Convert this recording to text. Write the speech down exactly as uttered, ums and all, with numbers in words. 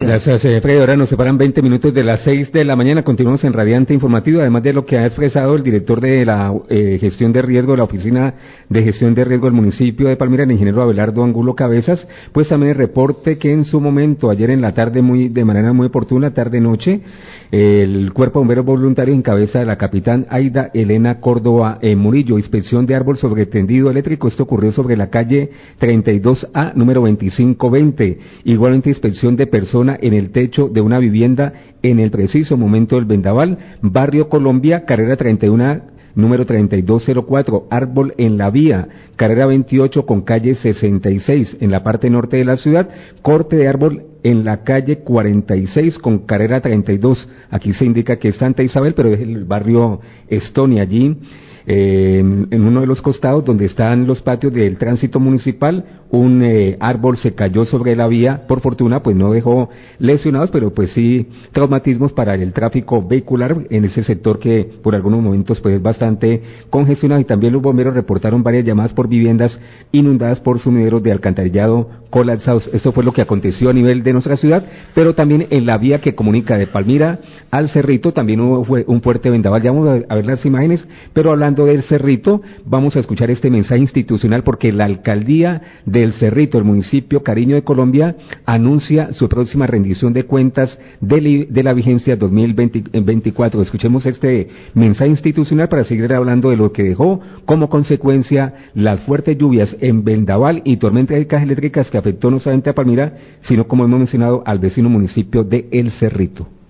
gracias. Gracias, eh, Freddy. Ahora nos separan veinte minutos de las seis de la mañana. Continuamos en Radiante Informativo, además de lo que ha expresado el director de la eh, gestión de riesgo de la Oficina de Gestión de Riesgo del municipio de Palmira, el ingeniero Abelardo Angulo Cabezas, pues también el reporte que en su momento, ayer en la tarde, muy de manera muy oportuna, tarde-noche, el Cuerpo de Bomberos Voluntarios en cabeza de la capitán Aida Elena Córdoba eh, Murillo, inspección de árbol sobre tendido eléctrico. Esto ocurrió sobre la calle treinta y dos A, número veinticinco veinte. Igualmente inspección de persona en el techo de una vivienda en el preciso momento del vendaval, barrio Colombia, carrera treinta y uno A, número treinta y dos cero cuatro, árbol en la vía, carrera veintiocho con calle sesenta y seis, en la parte norte de la ciudad, corte de árbol en la calle cuarenta y seis con carrera treinta y dos, aquí se indica que es Santa Isabel, pero es el barrio Estonia, allí eh, en, en uno de los costados donde están los patios del tránsito municipal, un eh, árbol se cayó sobre la vía, por fortuna pues no dejó lesionados, pero pues sí traumatismos para el tráfico vehicular en ese sector que por algunos momentos pues es bastante congestionado. Y también los bomberos reportaron varias llamadas por viviendas inundadas por sumideros de alcantarillado colapsados. Esto fue lo que aconteció a nivel de nuestra ciudad, pero también en la vía que comunica de Palmira al Cerrito también hubo fue un fuerte vendaval. Ya vamos a, a ver las imágenes, pero hablando del Cerrito, vamos a escuchar este mensaje institucional porque la alcaldía del Cerrito, el municipio Cariño de Colombia, anuncia su próxima rendición de cuentas de, de la vigencia dos mil veinticuatro. Escuchemos este mensaje institucional para seguir hablando de lo que dejó como consecuencia las fuertes lluvias en vendaval y tormentas eléctricas que afectó no solamente a Palmira, sino como hemos mencionado al vecino municipio de El Cerrito.